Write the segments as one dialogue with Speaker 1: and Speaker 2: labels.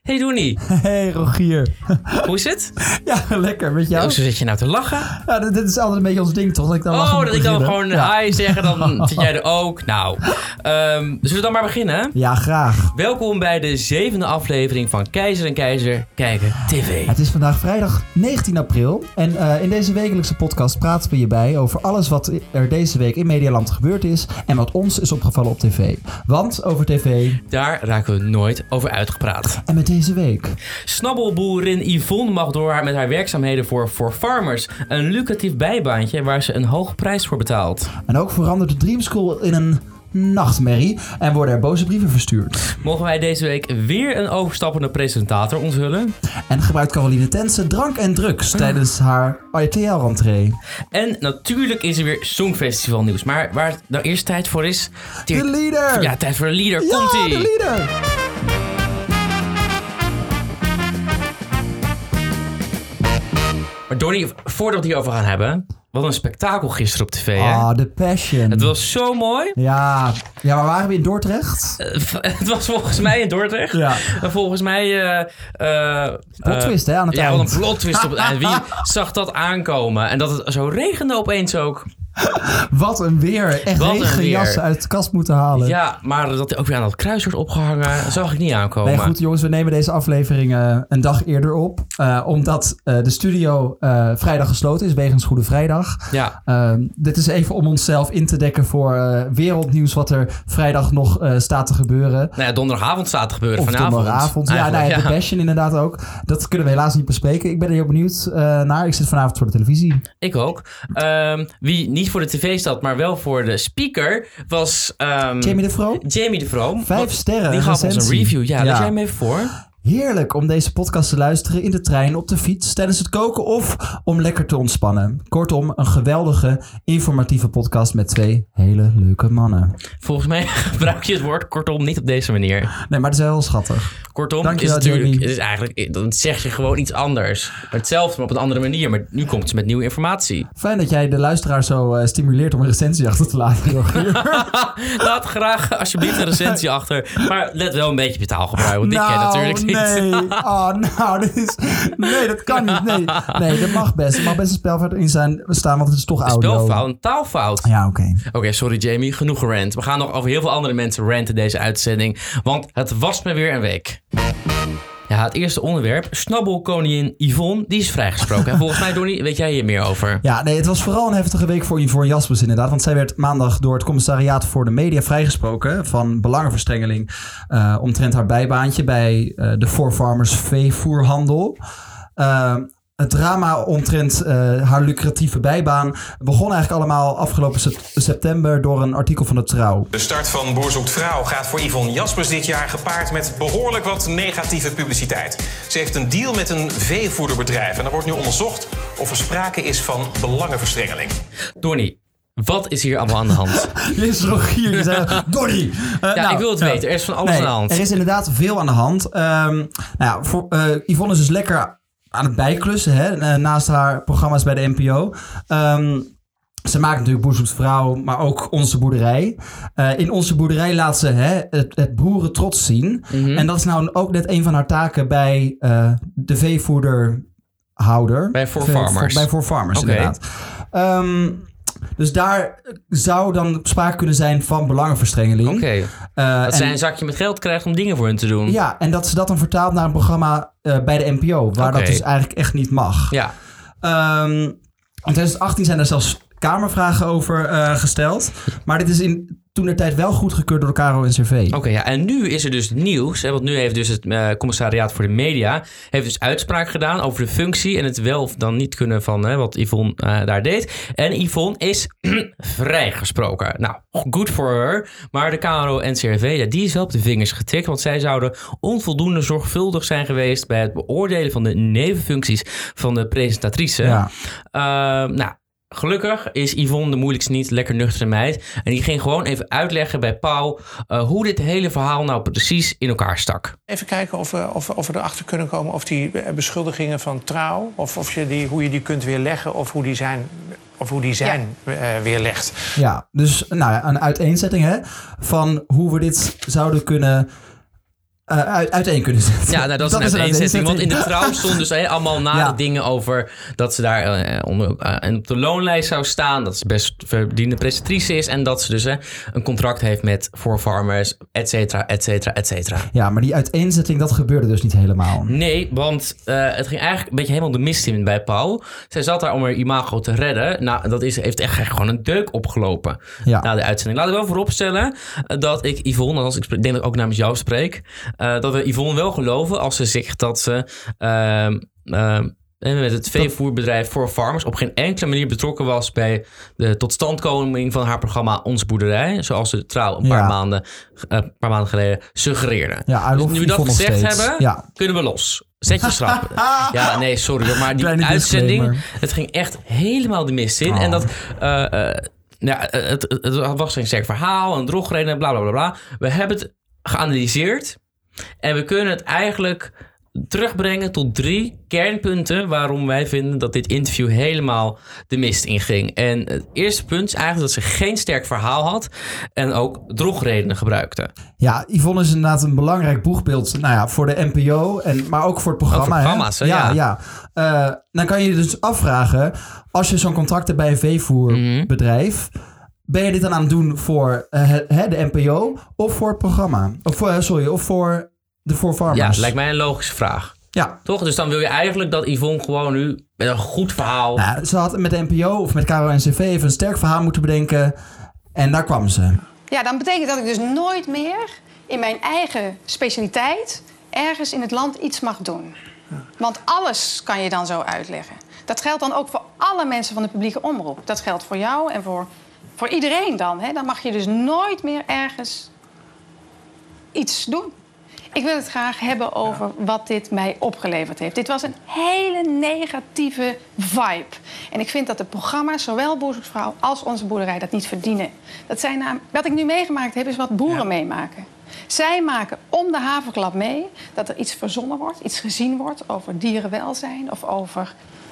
Speaker 1: Hey Doenie.
Speaker 2: Hey Rogier.
Speaker 1: Hoe is het?
Speaker 2: Ja, lekker. Met jou?
Speaker 1: Hoezo zit je nou te lachen?
Speaker 2: Ja, dit is altijd een beetje ons ding, toch? Dat ik dan
Speaker 1: dat ik dan gewoon hi zeg en dan zit jij er ook. Nou, zullen we dan maar beginnen?
Speaker 2: Ja, graag.
Speaker 1: Welkom bij de 7e aflevering van Keizer en Keizer Kijken TV.
Speaker 2: Het is vandaag vrijdag 19 april. En in deze wekelijkse podcast praten we je bij over alles wat er deze week in Medialand gebeurd is. En wat ons is opgevallen op tv. Want over tv...
Speaker 1: daar raken we nooit over uitgepraat.
Speaker 2: En met deze week...
Speaker 1: Snabbelboerin Yvonne mag door met haar werkzaamheden voor Farmers. Een lucratief bijbaantje waar ze een hoge prijs voor betaalt.
Speaker 2: En ook verandert de Dream School in een nachtmerrie en worden er boze brieven verstuurd.
Speaker 1: Mogen wij deze week weer een overstappende presentator onthullen?
Speaker 2: En gebruikt Caroline Tense drank en drugs tijdens haar RTL-rentree.
Speaker 1: En natuurlijk is er weer Songfestival nieuws. Maar waar het nou eerst tijd voor is...
Speaker 2: De leader!
Speaker 1: Ja, tijd voor de leader. Komt-ie!
Speaker 2: Ja, de leader!
Speaker 1: Maar Donnie, voordat we het hierover gaan hebben... Wat een spektakel gisteren op tv, hè?
Speaker 2: Ah, The Passion.
Speaker 1: Het was zo mooi.
Speaker 2: Ja, maar waren we in Dordrecht?
Speaker 1: Het was volgens mij in Dordrecht.
Speaker 2: Ja.
Speaker 1: En volgens mij...
Speaker 2: plot twist, hè, aan het eind.
Speaker 1: Ja, wat een plot twist op het eind. Wie zag dat aankomen? En dat het zo regende opeens ook.
Speaker 2: Wat een weer. Echt regenjassen uit de kast moeten halen.
Speaker 1: Ja, maar dat hij ook weer aan dat kruis wordt opgehangen, zag ik niet aankomen.
Speaker 2: Nee, goed jongens, we nemen deze aflevering een dag eerder op. Omdat de studio vrijdag gesloten is, wegens Goede Vrijdag.
Speaker 1: Ja.
Speaker 2: Dit is even om onszelf in te dekken voor wereldnieuws wat er vrijdag nog staat te gebeuren.
Speaker 1: Nou ja, donderdagavond staat te gebeuren,
Speaker 2: of
Speaker 1: vanavond.
Speaker 2: Donderdagavond, ja. The Passion inderdaad ook. Dat kunnen we helaas niet bespreken. Ik ben er heel benieuwd naar. Ik zit vanavond voor de televisie.
Speaker 1: Ik ook. Wie niet voor de tv staat, maar wel voor de speaker, was...
Speaker 2: Jamie de Vroo.
Speaker 1: 5
Speaker 2: sterren.
Speaker 1: Die gaf ons een review. Ja, lees jij hem even voor.
Speaker 2: Heerlijk om deze podcast te luisteren in de trein, op de fiets, tijdens het koken of om lekker te ontspannen. Kortom, een geweldige, informatieve podcast met 2 hele leuke mannen.
Speaker 1: Volgens mij gebruik je het woord kortom niet op deze manier.
Speaker 2: Nee, maar het is wel heel schattig.
Speaker 1: Kortom, is natuurlijk, het is eigenlijk, dan zeg je gewoon iets anders. Hetzelfde, maar op een andere manier. Maar nu komt ze met nieuwe informatie.
Speaker 2: Fijn dat jij de luisteraar zo stimuleert om een recensie achter te laten.
Speaker 1: Laat graag alsjeblieft een recensie achter. Maar let wel een beetje op je taalgebruik, want dit ken je natuurlijk niet.
Speaker 2: Nee, dat kan niet. Nee, dat mag best. Er mag best een spelfout in staan, want het is toch audio.
Speaker 1: Een spelfout, een taalfout.
Speaker 2: Ja, oké.
Speaker 1: Oké, sorry Jamie, genoeg gerant. We gaan nog over heel veel andere mensen ranten deze uitzending. Want het was me weer een week. Ja, het eerste onderwerp. Snabbelkoningin Yvonne, die is vrijgesproken. En volgens mij, Donnie, weet jij hier meer over?
Speaker 2: Ja, nee, het was vooral een heftige week voor Yvonne Jaspers inderdaad. Want zij werd maandag door het commissariaat voor de media vrijgesproken van belangenverstrengeling omtrent haar bijbaantje bij de ForFarmers veevoerhandel. Het drama omtrent haar lucratieve bijbaan begon eigenlijk allemaal afgelopen september door een artikel van de Trouw.
Speaker 3: De start van Boer zoekt vrouw gaat voor Yvonne Jaspers dit jaar gepaard met behoorlijk wat negatieve publiciteit. Ze heeft een deal met een veevoederbedrijf en er wordt nu onderzocht of er sprake is van belangenverstrengeling.
Speaker 1: Donnie, wat is hier allemaal aan de hand?
Speaker 2: Dit is Rogier, die zei Donnie!
Speaker 1: Ik wil het weten. Er is van alles aan de hand.
Speaker 2: Er is inderdaad veel aan de hand. Yvonne is dus lekker aan het bijklussen, hè, naast haar programma's bij de NPO. Ze maakt natuurlijk Boer zoekt vrouw, maar ook Onze Boerderij. In Onze Boerderij laat ze het boerentrots zien. Mm-hmm. En dat is nou ook net een van haar taken bij de veevoederhouder.
Speaker 1: Bij ForFarmers.
Speaker 2: Bij ForFarmers, inderdaad. Dus daar zou dan sprake kunnen zijn van belangenverstrengeling.
Speaker 1: Oké. Dat zij een zakje met geld krijgt om dingen voor hen te doen.
Speaker 2: Ja, en dat ze dat dan vertaalt naar een programma bij de NPO. Waar dat dus eigenlijk echt niet mag.
Speaker 1: Ja.
Speaker 2: In 2018 zijn er zelfs Kamervragen over gesteld. Maar dit is toentertijd wel goedgekeurd door de KRO-NCRV.
Speaker 1: Oké, ja. En nu is er dus nieuws. Hè, want nu heeft dus het commissariaat voor de media heeft dus uitspraak gedaan over de functie en het wel of dan niet kunnen van wat Yvonne daar deed. En Yvonne is vrijgesproken. Nou, good for her. Maar de KRO-NCRV, die is wel op de vingers getikt. Want zij zouden onvoldoende zorgvuldig zijn geweest bij het beoordelen van de nevenfuncties van de presentatrice. Ja. Gelukkig is Yvonne de moeilijkste niet, lekker nuchtere meid. En die ging gewoon even uitleggen bij Pauw hoe dit hele verhaal nou precies in elkaar stak.
Speaker 4: Even kijken of we erachter kunnen komen of die beschuldigingen van Trouw, hoe je die kunt weerleggen of hoe die zijn weerlegt.
Speaker 2: Ja, dus een uiteenzetting van hoe we dit zouden kunnen uiteen kunnen zetten.
Speaker 1: Ja, nou, dat is een uiteenzetting. Want in de Trouw stond dus allemaal nare dingen over dat ze daar op de loonlijst zou staan. Dat ze best verdiende presentatrice is. En dat ze dus een contract heeft met 4Farmers, et cetera, et cetera, et cetera.
Speaker 2: Ja, maar die uiteenzetting, dat gebeurde dus niet helemaal.
Speaker 1: Nee, want het ging eigenlijk een beetje helemaal de mist in bij Pauw. Zij zat daar om haar imago te redden. Nou, dat heeft echt gewoon een deuk opgelopen na de uitzending. Laat ik wel vooropstellen dat ik Yvonne, als ik denk dat ik ook namens jou spreek, dat we Yvonne wel geloven als ze zegt dat ze met het veevoerbedrijf 4Farmers op geen enkele manier betrokken was bij de totstandkoming van haar programma Onze Boerderij. Zoals de Trouw een paar maanden geleden suggereerde.
Speaker 2: Ja,
Speaker 1: dus nu we dat gezegd hebben, kunnen we los. Zet je schrap. Ja, nee, sorry hoor. Maar die uitzending, het ging echt helemaal de mist in. En dat... het was een sterk verhaal, een drogreden, bla bla bla bla. We hebben het geanalyseerd. En we kunnen het eigenlijk terugbrengen tot 3 kernpunten waarom wij vinden dat dit interview helemaal de mist inging. En het eerste punt is eigenlijk dat ze geen sterk verhaal had en ook drogredenen gebruikte. Ja,
Speaker 2: Yvonne is inderdaad een belangrijk boegbeeld voor de NPO, maar ook voor het programma.
Speaker 1: Voor programma's,
Speaker 2: ja. Dan kan je je dus afvragen, als je zo'n contract hebt bij een veevoerbedrijf, ben je dit dan aan het doen voor de NPO of voor het programma? Of voor de 4Farmers?
Speaker 1: Ja, lijkt mij een logische vraag.
Speaker 2: Ja.
Speaker 1: Toch? Dus dan wil je eigenlijk dat Yvonne gewoon nu met een goed verhaal...
Speaker 2: Nou, ze had met de NPO of met KRO-NCV even een sterk verhaal moeten bedenken. En daar kwam ze.
Speaker 5: Ja, dan betekent dat ik dus nooit meer in mijn eigen specialiteit ergens in het land iets mag doen. Want alles kan je dan zo uitleggen. Dat geldt dan ook voor alle mensen van de publieke omroep. Dat geldt voor jou en voor iedereen dan. Hè? Dan mag je dus nooit meer ergens iets doen. Ik wil het graag hebben over wat dit mij opgeleverd heeft. Dit was een hele negatieve vibe. En ik vind dat de programma's, zowel Boerzoeksvrouw als Onze Boerderij, dat niet verdienen. Wat ik nu meegemaakt heb, is wat boeren meemaken. Zij maken om de haverklap mee dat er iets verzonnen wordt, iets gezien wordt over dierenwelzijn of over...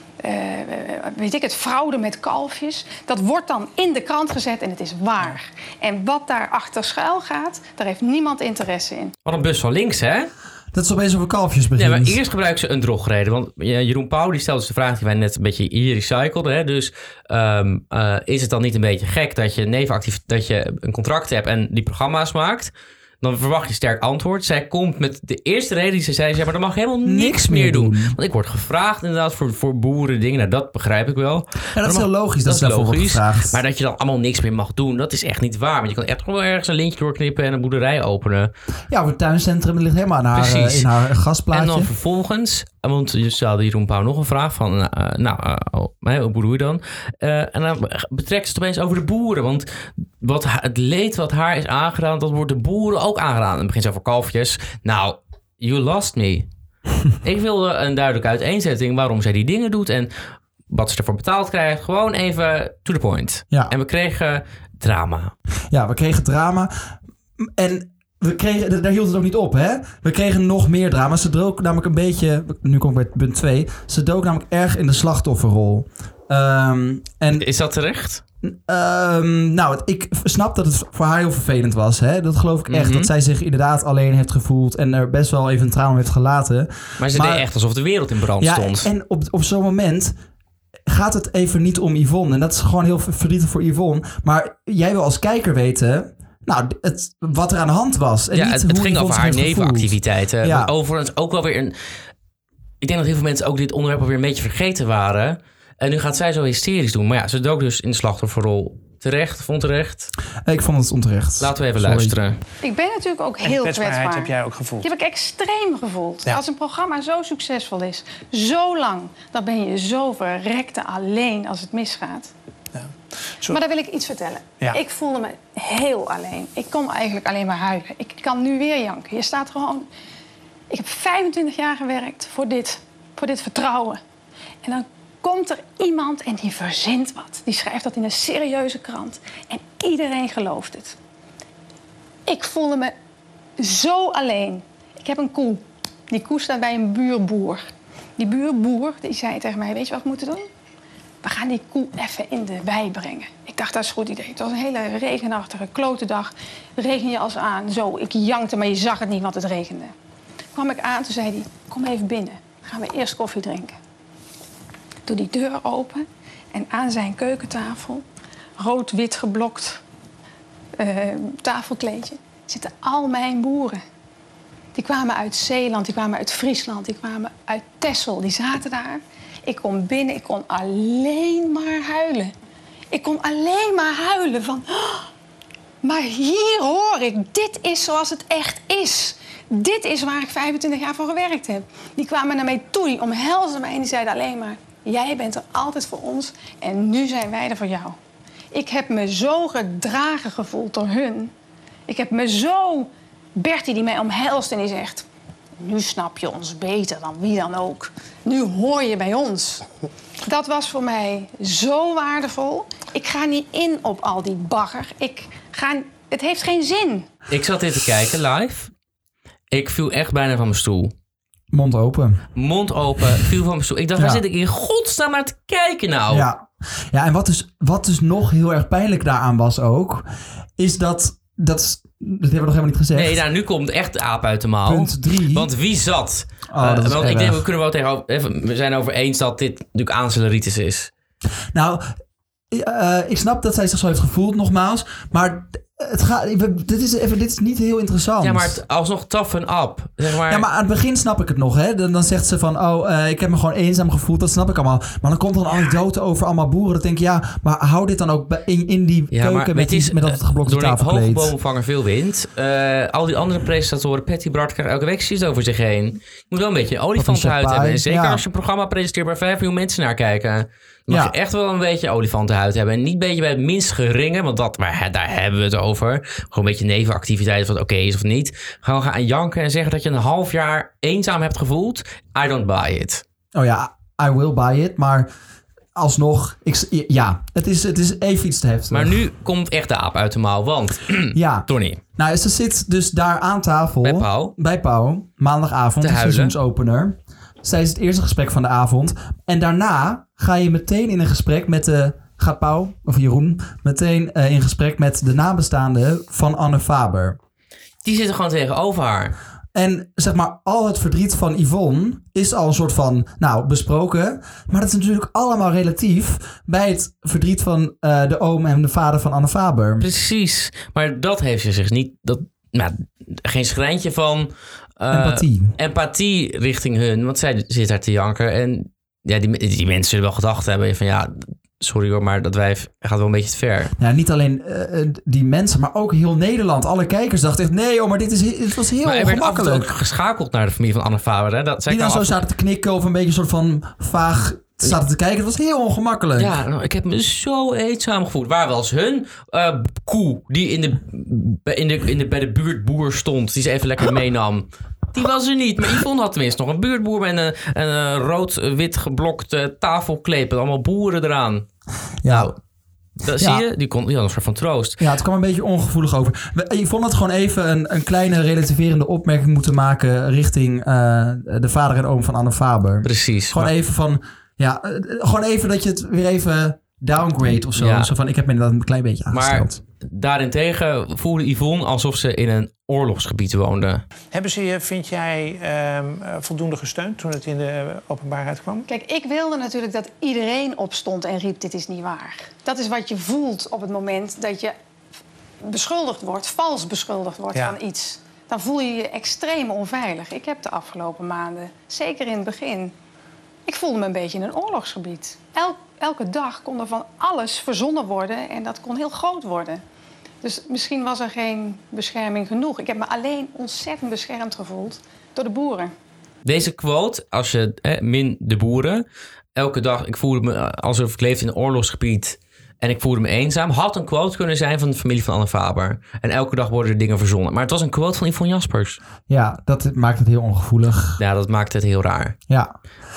Speaker 5: fraude met kalfjes. Dat wordt dan in de krant gezet en het is waar. En wat daarachter schuil gaat, daar heeft niemand interesse in.
Speaker 1: Wat een bus van links, hè?
Speaker 2: Dat is opeens over kalfjes begint.
Speaker 1: Ja, maar eerst gebruiken ze een drogreden. Want Jeroen Pauw die stelde dus de vraag die wij net een beetje hier recycleden. Hè? Dus is het dan niet een beetje gek dat je een contract hebt en die programma's maakt? Dan verwacht je sterk antwoord. Zij komt met de eerste reden die ze zei, maar dan mag helemaal niks meer doen. Want ik word gevraagd inderdaad voor boeren dingen. Nou, dat begrijp ik wel.
Speaker 2: Ja, dat is heel logisch. Dat is daarvoor wordt gevraagd.
Speaker 1: Maar dat je dan allemaal niks meer mag doen, dat is echt niet waar. Want je kan echt gewoon ergens een lintje doorknippen en een boerderij openen.
Speaker 2: Ja, voor het tuincentrum ligt helemaal in haar gasplaatje.
Speaker 1: En dan vervolgens, want je stelde Jeroen Pauw nog een vraag van, hoe bedoel je dan? En dan betrekt ze het opeens over de boeren. Want het leed wat haar is aangedaan, dat wordt de boeren ook aangedaan. In het begin zo voor kalfjes. Nou, you lost me. Ik wilde een duidelijke uiteenzetting waarom zij die dingen doet en wat ze ervoor betaald krijgt. Gewoon even to the point.
Speaker 2: Ja.
Speaker 1: En we kregen drama.
Speaker 2: Ja, we kregen drama. En daar hield het ook niet op, hè? We kregen nog meer drama. Ze dook namelijk een beetje, nu kom ik bij punt 2, ze dook namelijk erg in de slachtofferrol.
Speaker 1: Is dat terecht?
Speaker 2: Ik snap dat het voor haar heel vervelend was. Hè? Dat geloof ik echt. Dat zij zich inderdaad alleen heeft gevoeld en er best wel even een trauma heeft gelaten.
Speaker 1: Maar ze deed echt alsof de wereld in brand stond.
Speaker 2: En op zo'n moment gaat het even niet om Yvonne. En dat is gewoon heel verdrietig voor Yvonne. Maar jij wil als kijker weten wat er aan de hand was. En niet
Speaker 1: het ging over haar nevenactiviteiten.
Speaker 2: Ja.
Speaker 1: Overigens ook wel weer ik denk dat heel veel mensen ook dit onderwerp alweer een beetje vergeten waren. En nu gaat zij zo hysterisch doen. Maar ja, ze dook dus in de slachtofferrol. Terecht?
Speaker 2: Ik vond het onterecht.
Speaker 1: Laten we even luisteren.
Speaker 5: Ik ben natuurlijk ook heel kwetsbaar.
Speaker 4: Heb jij ook gevoeld?
Speaker 5: Die heb ik extreem gevoeld.
Speaker 4: Ja.
Speaker 5: Als een programma zo succesvol is, zo lang, dan ben je zo verrekte alleen als het misgaat.
Speaker 4: Ja.
Speaker 5: Maar daar wil ik iets vertellen.
Speaker 4: Ja.
Speaker 5: Ik voelde me heel alleen. Ik kon eigenlijk alleen maar huilen. Ik kan nu weer janken. Je staat gewoon... Ik heb 25 jaar gewerkt voor dit vertrouwen. En dan komt er iemand en die verzint wat. Die schrijft dat in een serieuze krant. En iedereen gelooft het. Ik voelde me zo alleen. Ik heb een koe. Die koe staat bij een buurboer. Die buurboer die zei tegen mij, weet je wat we moeten doen? We gaan die koe even in de wei brengen. Ik dacht, dat is een goed idee. Het was een hele regenachtige, klote dag. Regen je als aan. Zo, ik jankte, maar je zag het niet, want het regende. kwam ik aan, toen zei hij, kom even binnen. Gaan we eerst koffie drinken. Doe die deur open en aan zijn keukentafel, rood-wit geblokt tafelkleedje, zitten al mijn boeren. Die kwamen uit Zeeland, die kwamen uit Friesland, die kwamen uit Texel. Die zaten daar. Ik kom binnen, ik kon alleen maar huilen. Ik kon alleen maar huilen van... Oh, maar hier hoor ik, dit is zoals het echt is. Dit is waar ik 25 jaar voor gewerkt heb. Die kwamen naar mij toe, die omhelsden mij en die zeiden alleen maar... Jij bent er altijd voor ons en nu zijn wij er voor jou. Ik heb me zo gedragen gevoeld door hun. Ik heb me zo... Bertie die mij omhelst en die zegt... Nu snap je ons beter dan wie dan ook. Nu hoor je bij ons. Dat was voor mij zo waardevol. Ik ga niet in op al die bagger. Het heeft geen zin.
Speaker 1: Ik zat dit te kijken live. Ik viel echt bijna van mijn stoel.
Speaker 2: Mond open.
Speaker 1: Mond open, viel van mijn stoel. Ik dacht, waar zit ik in godsnaam naar te kijken nou?
Speaker 2: Ja, en wat dus nog heel erg pijnlijk daaraan was ook... is dat hebben we nog helemaal niet gezegd.
Speaker 1: Nee, nou, nu komt echt de aap uit de mouw.
Speaker 2: Punt 3.
Speaker 1: Want wie zat?
Speaker 2: Want
Speaker 1: ik denk, we zijn over eens dat dit natuurlijk aanceleritis is.
Speaker 2: Nou, ik snap dat zij zich zo heeft gevoeld, nogmaals. Maar dit is niet heel interessant.
Speaker 1: Ja, maar alsnog tough en up. Zeg maar.
Speaker 2: Ja, maar aan het begin snap ik het nog. Hè? Dan zegt ze van, ik heb me gewoon eenzaam gevoeld. Dat snap ik allemaal. Maar dan komt er een anekdote over allemaal boeren. Dan denk ik, ja, maar hou dit dan ook in die keuken met dat geblokte tafelkleed.
Speaker 1: Door die hoge bomen vangen veel wind. Al die andere presentatoren, Patty Bart, krijgt elke week ziet over zich heen. Je moet wel een beetje een olifantenhuid hebben. En zeker als je een programma presenteert waar 5 miljoen mensen naar kijken... Dan mag je echt wel een beetje olifantenhuid hebben. En niet een beetje bij het minst geringe, want daar hebben we het over. Gewoon een beetje nevenactiviteiten van oké is of niet. Gaan janken en zeggen dat je een half jaar eenzaam hebt gevoeld. I don't buy it.
Speaker 2: Oh ja, I will buy it. Maar alsnog, het is even iets te heftig.
Speaker 1: Maar nu komt echt de aap uit de mouw, want... Tony.
Speaker 2: Nou, ze zit dus daar aan tafel.
Speaker 1: Bij Pauw.
Speaker 2: Maandagavond, de seizoensopener. Zij is het eerste gesprek van de avond. En daarna ga je meteen in een gesprek met gaat Pauw, of Jeroen, meteen in gesprek met de nabestaanden van Anne Faber.
Speaker 1: Die zitten gewoon tegenover haar.
Speaker 2: En zeg maar, al het verdriet van Yvonne is al een soort van, besproken. Maar dat is natuurlijk allemaal relatief bij het verdriet van de oom en de vader van Anne Faber.
Speaker 1: Precies. Maar dat heeft ze zich niet... geen schrijntje van... Empathie richting hun. Want zij zit daar te janken. En ja, die mensen zullen wel gedacht hebben van sorry hoor, maar dat wijf gaat wel een beetje te ver. Ja,
Speaker 2: niet alleen die mensen, maar ook heel Nederland. Alle kijkers dachten echt, nee, maar dit was heel ongemakkelijk. Maar
Speaker 1: er werd ook geschakeld naar de familie van Anne Faber. Hè?
Speaker 2: Die dan zo zaten te knikken of een beetje een soort van vaag zaten te kijken. Het was heel ongemakkelijk.
Speaker 1: Ja, ik heb me zo eenzaam gevoeld. Waar was hun koe die bij de buurtboer stond, die ze even lekker meenam? Die was er niet. Maar Yvonne had tenminste nog een buurtboer met een rood-wit geblokte tafelkleed. Met allemaal boeren eraan.
Speaker 2: Ja.
Speaker 1: Nou, dat zie je? Die had een soort van troost.
Speaker 2: Ja, het kwam een beetje ongevoelig over. Yvonne had gewoon even een kleine relativerende opmerking moeten maken richting de vader en oom van Anne Faber.
Speaker 1: Precies.
Speaker 2: Gewoon even van... Ja, gewoon even dat je het weer even downgrade of zo.
Speaker 1: Ja.
Speaker 2: Zo van, ik heb me dat een klein beetje aangesteld.
Speaker 1: Maar daarentegen voelde Yvonne alsof ze in een oorlogsgebied woonde.
Speaker 4: Hebben ze je, vind jij, voldoende gesteund toen het in de openbaarheid kwam?
Speaker 5: Kijk, ik wilde natuurlijk dat iedereen opstond en riep, dit is niet waar. Dat is wat je voelt op het moment dat je vals beschuldigd wordt van iets. Dan voel je je extreem onveilig. Ik heb de afgelopen maanden, zeker in het begin... Ik voelde me een beetje in een oorlogsgebied. Elke dag kon er van alles verzonnen worden en dat kon heel groot worden. Dus misschien was er geen bescherming genoeg. Ik heb me alleen ontzettend beschermd gevoeld door de boeren.
Speaker 1: Deze quote, als je min de boeren... Elke dag, ik voelde me alsof ik leefde in een oorlogsgebied... en ik voelde me eenzaam... had een quote kunnen zijn van de familie van Anne Faber. En elke dag worden er dingen verzonnen. Maar het was een quote van Yvonne Jaspers.
Speaker 2: Ja, dat maakt het heel ongevoelig.
Speaker 1: Ja, dat maakt het heel raar.
Speaker 2: Ja.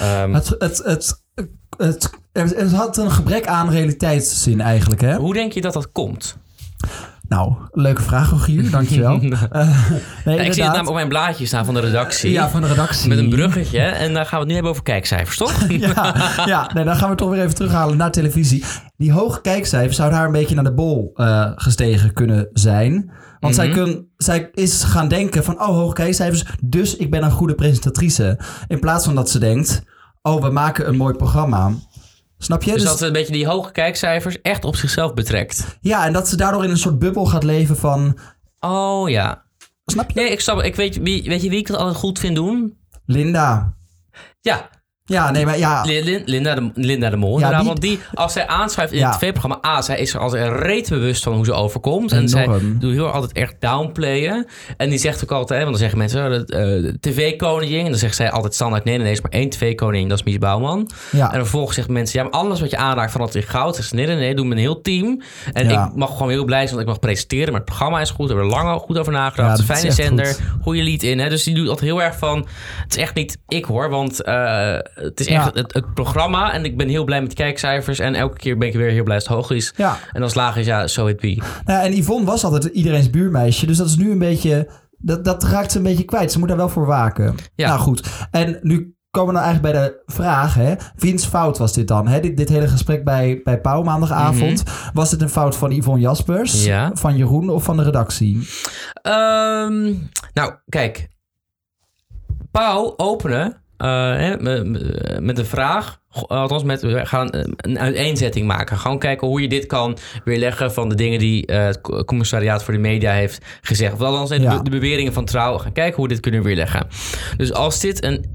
Speaker 2: Het had een gebrek aan realiteitszin eigenlijk, hè?
Speaker 1: Hoe denk je dat dat komt?
Speaker 2: Nou, leuke vraag, Rogier. Dankjewel.
Speaker 1: Ik zie het namelijk op mijn blaadje staan van de redactie.
Speaker 2: Ja, van de redactie.
Speaker 1: Met een bruggetje. En dan gaan we het nu hebben over kijkcijfers, toch?
Speaker 2: Dan gaan we toch weer even terughalen naar televisie. Die hoge kijkcijfers zouden daar een beetje naar de bol gestegen kunnen zijn. Want zij is gaan denken van... oh, hoge kijkcijfers, dus ik ben een goede presentatrice. In plaats van dat ze denkt... oh, we maken een mooi programma. Snap je?
Speaker 1: Dus dat ze een beetje die hoge kijkcijfers echt op zichzelf betrekt.
Speaker 2: Ja, en dat ze daardoor in een soort bubbel gaat leven van...
Speaker 1: Oh, ja.
Speaker 2: Snap je?
Speaker 1: Nee, ik snap. Weet je wie ik dat altijd goed vind doen?
Speaker 2: Linda.
Speaker 1: Ja.
Speaker 2: Ja, nee, maar ja...
Speaker 1: Linda de Mol.
Speaker 2: Ja,
Speaker 1: Want als zij aanschuift in het tv-programma... zij is er altijd reet bewust van hoe ze overkomt. En
Speaker 2: Enorm.
Speaker 1: zij doet heel altijd echt downplayen. En die zegt ook altijd... want dan zeggen mensen... de tv-koningin. En dan zegt zij altijd standaard... nee, is maar 1 tv-koningin. Dat is Mies Bouwman.
Speaker 2: Ja.
Speaker 1: En vervolgens zeggen mensen... ja, maar alles wat je aanraakt van dat in goud... zegt ze, nee, doe mijn heel team. En ik mag gewoon heel blij zijn... want ik mag presenteren. Maar het programma is goed. We hebben er lang goed over nagedacht. Het is een fijne zender. Goed. Goede lead in. Hè? Dus die doet altijd heel erg van... het is echt niet ik hoor. Want het is echt... Het programma. En ik ben heel blij met de kijkcijfers. En elke keer ben ik weer heel blij als het hoog is. Ja. En als het laag is, so it be.
Speaker 2: Nou, en Yvonne was altijd iedereen's buurmeisje. Dus dat is nu een beetje... Dat raakt ze een beetje kwijt. Ze moet daar wel voor waken. Ja. Nou goed. En nu komen we dan eigenlijk bij de vraag. Hè? Wiens fout was dit dan? Hè? Dit hele gesprek bij Pauw maandagavond. Mm-hmm. Was dit een fout van Yvonne Jaspers? Ja. Van Jeroen of van de redactie?
Speaker 1: Nou, kijk. Pauw openen... met de vraag, althans we gaan een uiteenzetting maken. Gewoon kijken hoe je dit kan weerleggen van de dingen die het commissariaat voor de media heeft gezegd. Of althans de beweringen van Trouw. Gaan kijken hoe we dit kunnen weerleggen. Dus als dit een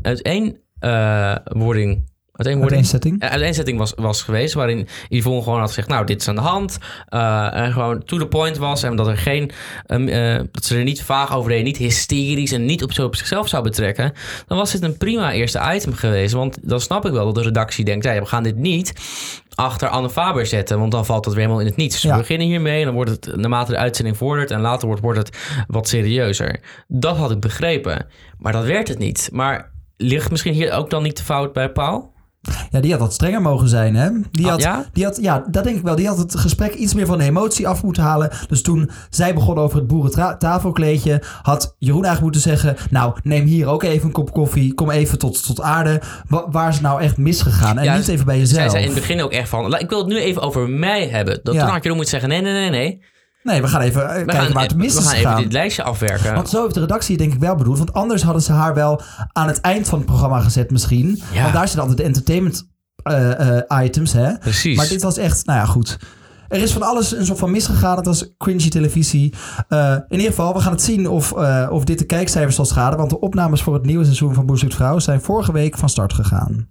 Speaker 1: uiteenzetting was geweest, waarin Yvonne gewoon had gezegd, nou, dit is aan de hand. En gewoon to the point was. En dat er geen dat ze er niet vaag over deed, niet hysterisch en niet op zichzelf zou betrekken. Dan was dit een prima eerste item geweest. Want dan snap ik wel dat de redactie denkt, ja, we gaan dit niet achter Anne Faber zetten, want dan valt het weer helemaal in het niets. Dus we beginnen hiermee en dan wordt het, naarmate de uitzending vordert en later wordt het wat serieuzer. Dat had ik begrepen. Maar dat werd het niet. Maar ligt misschien hier ook dan niet de fout bij Pauw?
Speaker 2: Ja, die had wat strenger mogen zijn, hè? Dat denk ik wel. Die had het gesprek iets meer van de emotie af moeten halen. Dus toen zij begon over het boerentafelkleedje, had Jeroen eigenlijk moeten zeggen, nou, neem hier ook even een kop koffie. Kom even tot aarde. Waar is het nou echt misgegaan? En niet even bij jezelf.
Speaker 1: Zij zei in het begin ook echt van, ik wil het nu even over mij hebben. Toen had Jeroen moeten zeggen, nee.
Speaker 2: Nee, we gaan even kijken waar het mis is gegaan.
Speaker 1: We gaan even dit lijstje afwerken.
Speaker 2: Want zo heeft de redactie denk ik wel bedoeld. Want anders hadden ze haar wel aan het eind van het programma gezet misschien. Ja. Want daar zitten altijd de entertainment items, hè?
Speaker 1: Precies.
Speaker 2: Maar dit was echt, nou ja, goed. Er is van alles een soort van misgegaan. Het was cringy televisie. In ieder geval, we gaan het zien of dit de kijkcijfers zal schaden. Want de opnames voor het nieuwe seizoen van Boer Zoekt Vrouw zijn vorige week van start gegaan.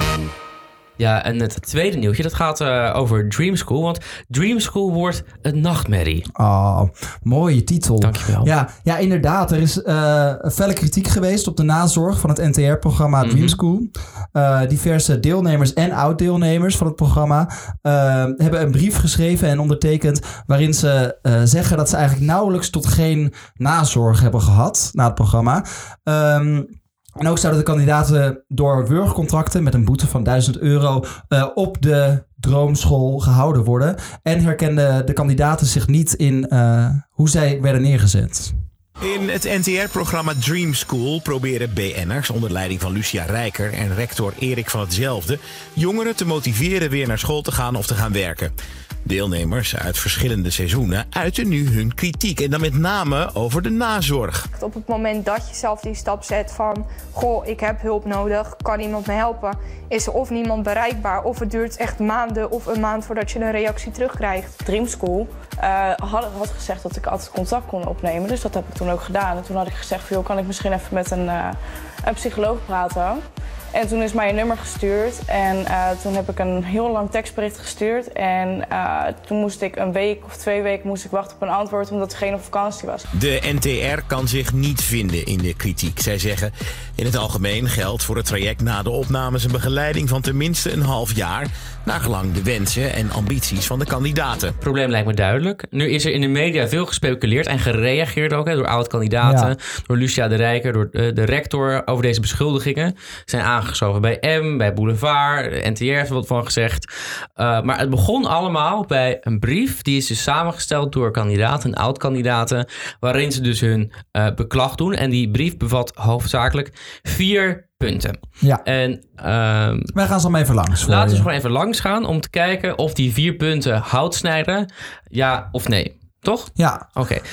Speaker 1: Ja, en het tweede nieuwtje, dat gaat over Dream School. Want Dream School wordt een nachtmerrie.
Speaker 2: Oh, mooie titel.
Speaker 1: Dankjewel.
Speaker 2: Ja, inderdaad. Er is felle kritiek geweest op de nazorg van het NTR-programma Dream School. Diverse deelnemers en oud-deelnemers van het programma hebben een brief geschreven en ondertekend waarin ze zeggen dat ze eigenlijk nauwelijks tot geen nazorg hebben gehad na het programma. En ook zouden de kandidaten door wurgcontracten met een boete van €1000 op de droomschool gehouden worden. En herkenden de kandidaten zich niet in hoe zij werden neergezet.
Speaker 6: In het NTR-programma Dream School proberen BN'ers onder leiding van Lucia Rijker en rector Erik van Hetzelfde jongeren te motiveren weer naar school te gaan of te gaan werken. Deelnemers uit verschillende seizoenen uiten nu hun kritiek en dan met name over de nazorg.
Speaker 7: Op het moment dat je zelf die stap zet van, goh, ik heb hulp nodig, kan iemand me helpen? Is er of niemand bereikbaar of het duurt echt maanden of een maand voordat je een reactie terugkrijgt?
Speaker 8: Dream School had gezegd dat ik altijd contact kon opnemen, dus dat heb ik toen ook gedaan. En toen had ik gezegd van, joh, kan ik misschien even met een psycholoog praten? En toen is mij een nummer gestuurd en toen heb ik een heel lang tekstbericht gestuurd. En toen moest ik een week of 2 weken wachten op een antwoord omdat degene op vakantie was.
Speaker 6: De NTR kan zich niet vinden in de kritiek. Zij zeggen, in het algemeen geldt voor het traject na de opnames een begeleiding van tenminste een half jaar, naar gelang de wensen en ambities van de kandidaten.
Speaker 1: Het probleem lijkt me duidelijk. Nu is er in de media veel gespeculeerd en gereageerd ook door oud-kandidaten, door Lucia de Rijker, door de rector over deze beschuldigingen. Zijn aangeschoven bij M, bij Boulevard, NTR heeft er wat van gezegd. Maar het begon allemaal bij een brief, die is dus samengesteld door kandidaten en oud-kandidaten, waarin ze dus hun beklag doen. En die brief bevat hoofdzakelijk 4 punten.
Speaker 2: Ja.
Speaker 1: En
Speaker 2: wij gaan zo maar even langs.
Speaker 1: Laten we gewoon even langs gaan om te kijken of die 4 punten hout snijden, ja of nee. Toch?
Speaker 2: Ja.
Speaker 1: Oké. Nou,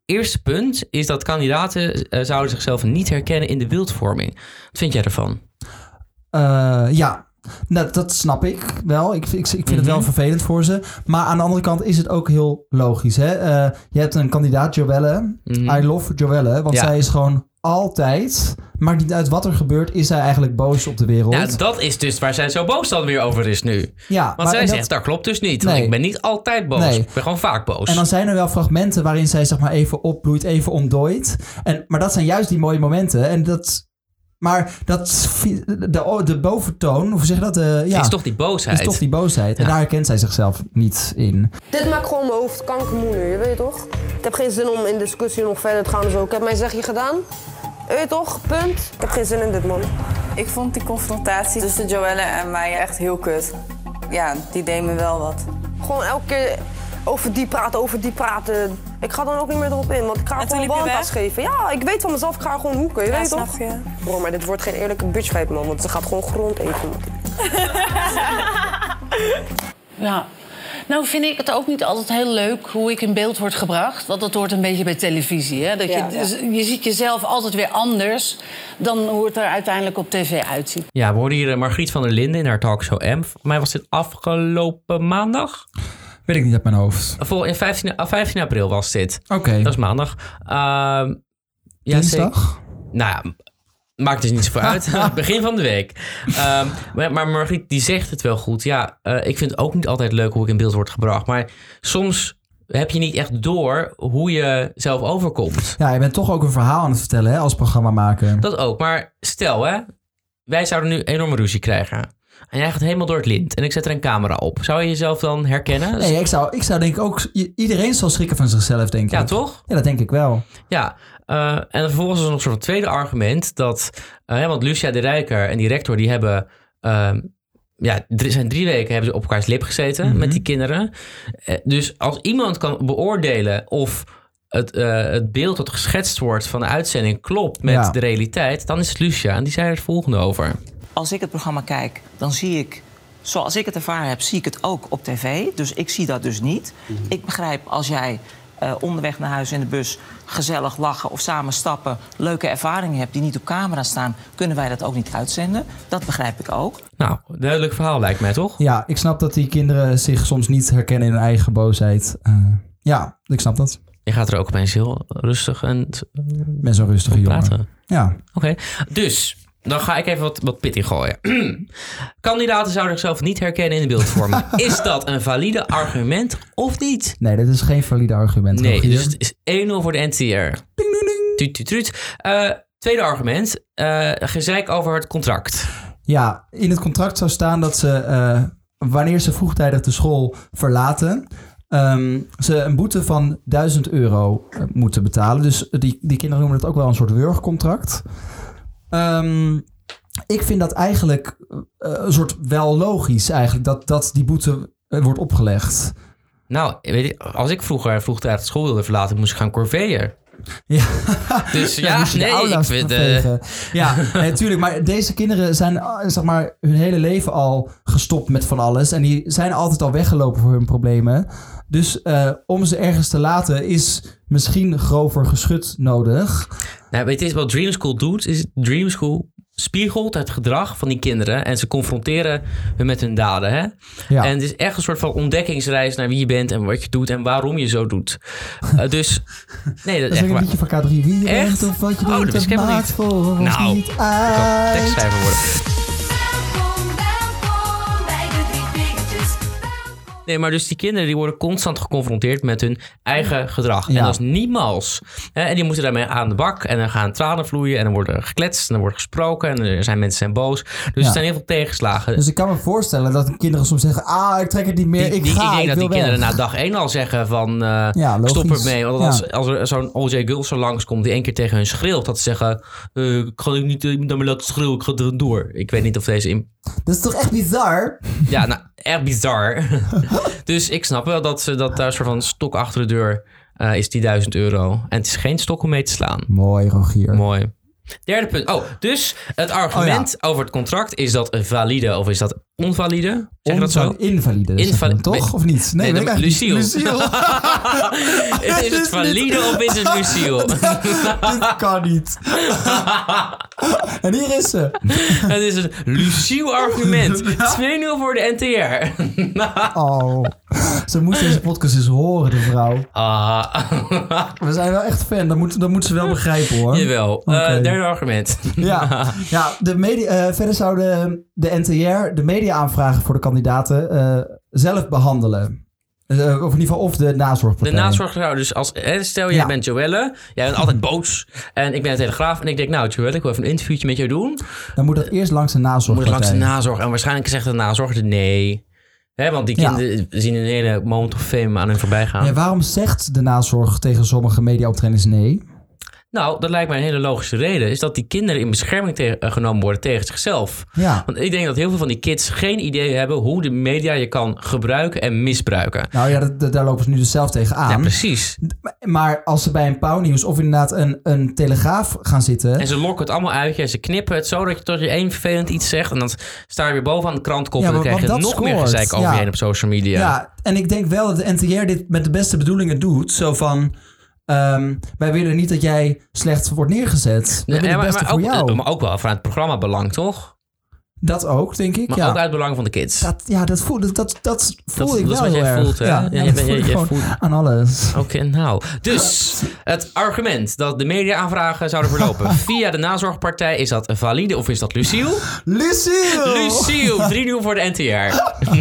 Speaker 1: eerste punt is dat kandidaten zouden zichzelf niet herkennen in de beeldvorming. Wat vind jij ervan?
Speaker 2: Ja, nou, dat snap ik wel. Ik vind het wel vervelend voor ze. Maar aan de andere kant is het ook heel logisch. Hè? Je hebt een kandidaat, Joelle. I love Joelle, want zij is gewoon altijd... Maakt niet uit wat er gebeurt, is zij eigenlijk boos op de wereld.
Speaker 1: Ja, dat is dus waar zij zo boos dan weer over is nu.
Speaker 2: Ja,
Speaker 1: want zij zegt, dat klopt dus niet. Nee. Ik ben niet altijd boos. Nee. Ik ben gewoon vaak boos.
Speaker 2: En dan zijn er wel fragmenten waarin zij zeg maar even opbloeit, even ontdooit. Maar dat zijn juist die mooie momenten. En dat... Maar de boventoon, hoe zeg je dat?
Speaker 1: Is toch die boosheid.
Speaker 2: Ja. En daar herkent zij zichzelf niet in.
Speaker 9: Dit maakt gewoon mijn hoofd kankermoeder, je weet toch? Ik heb geen zin om in discussie nog verder te gaan. Zo. Ik heb mijn zegje gedaan. Weet je toch? Punt. Ik heb geen zin in dit, man.
Speaker 10: Ik vond die confrontatie tussen Joelle en mij echt heel kut. Ja, die deed me wel wat.
Speaker 9: Gewoon elke keer over die praten. Ik ga dan ook niet meer erop in, want ik ga gewoon een bandpas geven. Ja, ik weet van mezelf, ik ga gewoon hoeken, je weet toch? Je. Bro, maar dit wordt geen eerlijke bitchfight, man, want ze gaat gewoon grond eten.
Speaker 11: Ja. Nou vind ik het ook niet altijd heel leuk hoe ik in beeld word gebracht. Want dat hoort een beetje bij televisie. Hè? Dat je ziet jezelf altijd weer anders dan hoe het er uiteindelijk op tv uitziet.
Speaker 1: Ja, we hoorden hier Margriet van der Linden in haar talkshow M. Voor mij was dit afgelopen maandag.
Speaker 2: Weet ik niet uit mijn hoofd.
Speaker 1: 15 april was dit.
Speaker 2: Oké.
Speaker 1: Dat is maandag.
Speaker 2: Dinsdag?
Speaker 1: Nou ja, maakt dus niet zoveel uit. Begin van de week. Maar Margriet, die zegt het wel goed. Ja, ik vind het ook niet altijd leuk hoe ik in beeld word gebracht. Maar soms heb je niet echt door hoe je zelf overkomt.
Speaker 2: Ja, je bent toch ook een verhaal aan het vertellen, hè, als programmamaker.
Speaker 1: Dat ook. Maar stel, hè, wij zouden nu enorme ruzie krijgen. En jij gaat helemaal door het lint. En ik zet er een camera op. Zou je jezelf dan herkennen?
Speaker 2: Nee, ik zou denk ik ook... Iedereen zal schrikken van zichzelf, denk ik.
Speaker 1: Ja, toch?
Speaker 2: Ja, dat denk ik wel.
Speaker 1: Ja. En vervolgens is er nog zo'n tweede argument. Dat, want Lucia de Rijker en die rector, die hebben... zijn 3 weken hebben ze op elkaars lip gezeten met die kinderen. Dus als iemand kan beoordelen of het beeld dat geschetst wordt van de uitzending klopt met de realiteit, dan is het Lucia. En die zei er het volgende over.
Speaker 12: Als ik het programma kijk, dan zie ik, zoals ik het ervaren heb, zie ik het ook op tv. Dus ik zie dat dus niet. Ik begrijp als jij onderweg naar huis in de bus gezellig lachen of samen stappen, leuke ervaringen hebt die niet op camera staan, kunnen wij dat ook niet uitzenden. Dat begrijp ik ook.
Speaker 1: Nou, duidelijk verhaal lijkt mij, toch?
Speaker 2: Ja, ik snap dat die kinderen zich soms niet herkennen in hun eigen boosheid. Ja, ik snap dat.
Speaker 1: Je gaat er ook opeens heel rustig en
Speaker 2: ben zo'n rustige jongen. Ja.
Speaker 1: Oké. Dus dan ga ik even wat pit in gooien. Kandidaten zouden zichzelf niet herkennen in de beeldvorming. Is dat een valide argument of niet?
Speaker 2: Nee, dat is geen valide argument.
Speaker 1: Nee, dus het is 1-0 voor de NTR. Ding, ding. Tweede argument. Gezeik over het contract.
Speaker 2: Ja, in het contract zou staan dat ze, wanneer ze vroegtijdig de school verlaten, ze een boete van €1000 moeten betalen. Dus die kinderen noemen het ook wel een soort wurgcontract. Ik vind dat eigenlijk een soort wel logisch eigenlijk dat die boete wordt opgelegd.
Speaker 1: Nou, weet je, als ik vroeger vroegtijdig de school wilde verlaten, moest ik gaan corveeën.
Speaker 2: Ja.
Speaker 1: Dus ik vind...
Speaker 2: Ja, natuurlijk. Maar deze kinderen zijn zeg maar hun hele leven al gestopt met van alles. En die zijn altijd al weggelopen voor hun problemen. Dus om ze ergens te laten is misschien grover geschut nodig.
Speaker 1: Nou, weet je wat Dream School doet? Is Dream School spiegelt het gedrag van die kinderen en ze confronteren hun met hun daden. Hè? Ja. En het is echt een soort van ontdekkingsreis naar wie je bent en wat je doet en waarom je zo doet. Dus nee, dat is echt
Speaker 2: een liedje van K3. Wie je
Speaker 1: echt?
Speaker 2: bent of wat je doet,
Speaker 1: dat maakt
Speaker 2: voor ons niet uit.
Speaker 1: Ik kan tekstschrijver worden. Nee, maar dus die kinderen die worden constant geconfronteerd met hun eigen gedrag. Ja. En dat is niet mals. En die moeten daarmee aan de bak. En dan gaan tranen vloeien. En dan wordt er gekletst. En dan wordt gesproken. En er zijn mensen boos. Dus er zijn heel veel tegenslagen.
Speaker 2: Dus ik kan me voorstellen dat de kinderen soms zeggen, ik trek het niet meer, ik ga,
Speaker 1: ik denk dat die kinderen na dag 1 al zeggen van stop ermee. Want als er zo'n O.J. Gulser langskomt die 1 keer tegen hun schreeuwt, dat ze zeggen, ik ga niet naar me laten schreeuwen, ik ga er door. Ik weet niet of deze...
Speaker 2: Dat is toch echt bizar?
Speaker 1: Ja, nou, echt bizar. Dus ik snap wel dat daar een soort van stok achter de deur is die €1000. En het is geen stok om mee te slaan.
Speaker 2: Mooi, Rogier.
Speaker 1: Mooi. Derde punt. Dus het argument over het contract, is dat valide of is dat onvalide? Zeg je dat zo?
Speaker 2: Invalide, toch? Of niet? Nee,
Speaker 1: Lucille. Is het valide of is het Lucille?
Speaker 2: Dit kan niet. En hier is ze.
Speaker 1: Het is een Lucille-argument. 2-0 voor de NTR.
Speaker 2: Ze moet deze podcast eens horen, de vrouw. We zijn wel echt fan. Dat moet ze wel begrijpen, hoor.
Speaker 1: Jawel. Derde argument.
Speaker 2: Ja, de media, verder zouden de NTR de media aanvragen voor de kandidaten zelf behandelen. Of in ieder geval of de nazorgpartij.
Speaker 1: De nazorg zou dus stel jij bent Joelle, jij bent altijd boos en ik ben de Telegraaf en ik denk Joelle, ik wil even een interviewtje met jou doen.
Speaker 2: Dan moet dat eerst langs de nazorgpartij.
Speaker 1: En waarschijnlijk zegt de nazorg nee. Want die kinderen zien een hele moment of fame aan hun voorbij gaan.
Speaker 2: Ja, waarom zegt de nazorg tegen sommige mediaoptredens nee?
Speaker 1: Nou, dat lijkt mij een hele logische reden. Is dat die kinderen in bescherming genomen worden tegen zichzelf.
Speaker 2: Ja.
Speaker 1: Want ik denk dat heel veel van die kids geen idee hebben hoe de media je kan gebruiken en misbruiken.
Speaker 2: Nou ja, daar lopen ze nu dus zelf tegen aan.
Speaker 1: Ja, precies.
Speaker 2: Maar als ze bij een Pauwnieuws of inderdaad een Telegraaf gaan zitten...
Speaker 1: En ze lokken het allemaal uit en ze knippen het zo dat je tot je één vervelend iets zegt. En dan sta je weer bovenaan de krantkop en dan krijg je nog meer gezeik over je heen op social media.
Speaker 2: Ja, en ik denk wel dat de NTR dit met de beste bedoelingen doet. Zo van... wij willen niet dat jij slecht wordt neergezet. We willen het beste voor jou.
Speaker 1: Maar ook wel vanuit het programma belang, toch?
Speaker 2: Dat ook, denk ik.
Speaker 1: Maar ook uit belang van de kids.
Speaker 2: Dat voel ik wel heel erg.
Speaker 1: Dat is wat jij voelt, hè?
Speaker 2: Je voelt aan alles.
Speaker 1: Oké, dus het argument dat de media-aanvragen zouden verlopen via de nazorgpartij, is dat valide of is dat Lucille? Lucille! 3-0 voor de NTR.